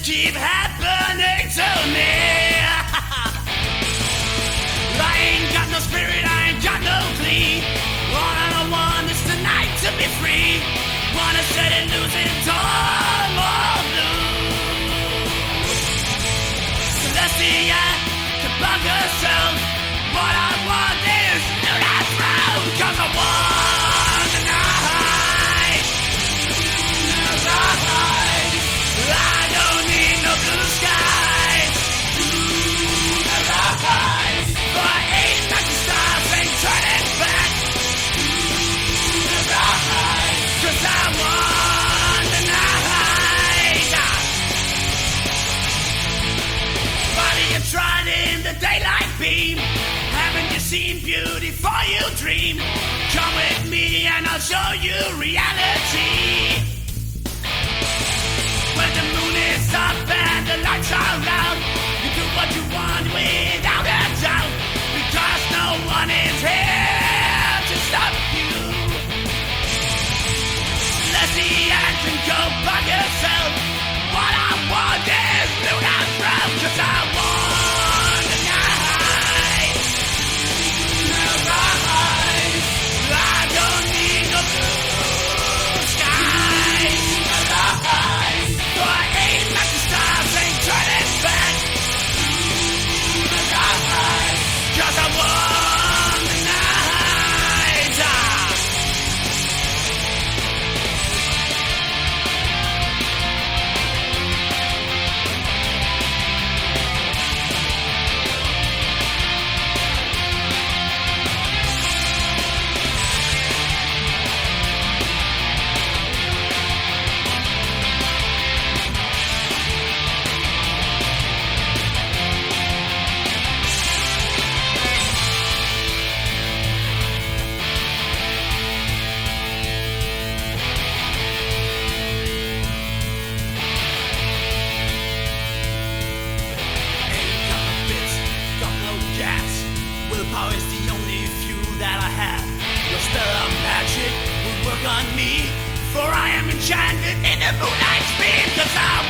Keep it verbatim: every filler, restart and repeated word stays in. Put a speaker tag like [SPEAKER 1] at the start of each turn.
[SPEAKER 1] keep happening to me. I ain't got no spirit, I ain't got no glee. All I want is tonight to be free. Wanna set it loose and all or blue. Celestia, to bug herself. What I want is not through. Cause I want the night. I don't need no blue sky. For I ain't like the stars, ain't turning back. Cause I want the night. Body and tried in the daylight beam. Haven't you seen beauty for you dream? Come with me and I'll show you reality. When the moon is up and the lights are out, you do what you want without a doubt. Because no one is here to stop you. Let the action go by yourself. What I want is lunar through. Cause I want the night. I don't need no blue skies. For I ain't like the stars, ain't turning back. Cause I want the night. Willpower is the only fuel that I have. Your spell of magic will work on me, for I am enchanted in the moonlight's beam. Cause I